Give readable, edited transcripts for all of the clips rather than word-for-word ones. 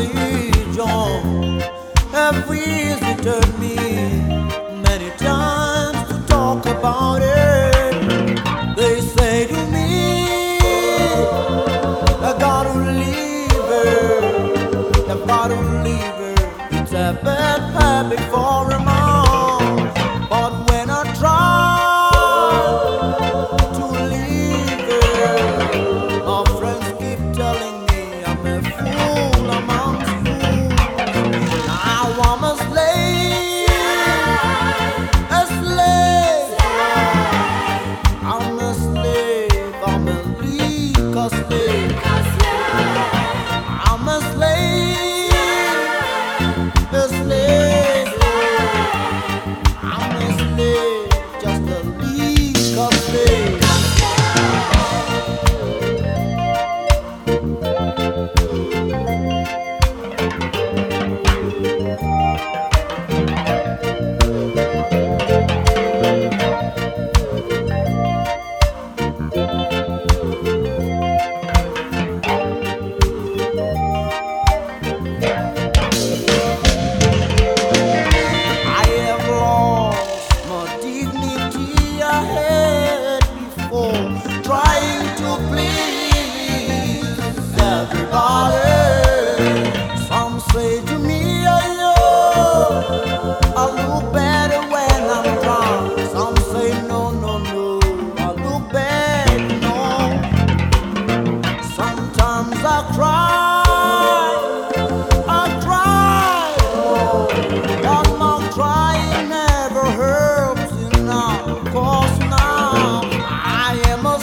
religion have visited me many times to talk about it. They say to me, I gotta leave her, I gotta leave her. It's a bad habit for a man, but when I try to leave her, my friends keep telling me I'm a fool amongst fools. Now I'm a slave, a slave. I'm a slave, I'm a legal slave. I'm a slave, a slave. I'm a slave, just a legal slave. I have lost my dignity I had before, trying to please everybody. Some say to me, I look better when I'm drunk. Some say, no, no, no, I look bad, no. Sometimes I cry, oh, but my crying never helps enough. 'Cause now I am a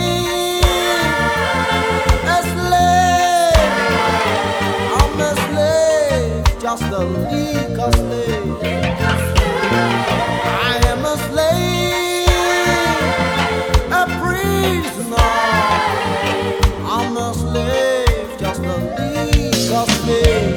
slave, a slave. I'm a slave, just a legal slave. I am a slave, a prisoner. I'm a slave, just a legal slave.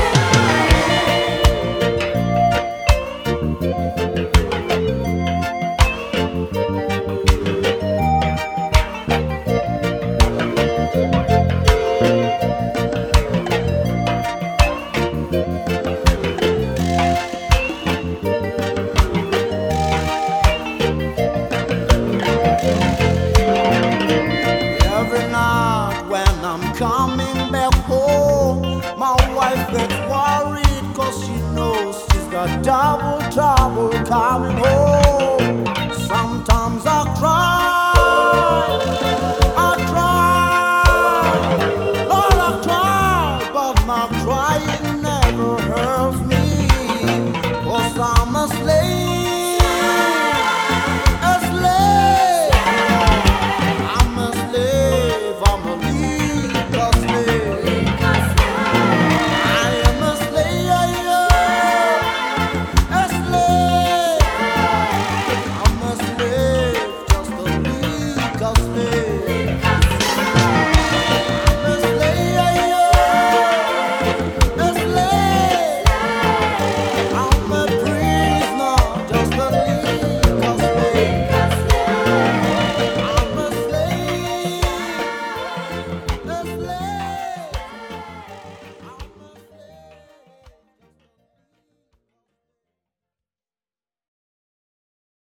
Every night when I'm coming back home, my wife gets worried 'cause she knows she's got double trouble coming home. Sometimes I cry, Lord, I cry, but my crying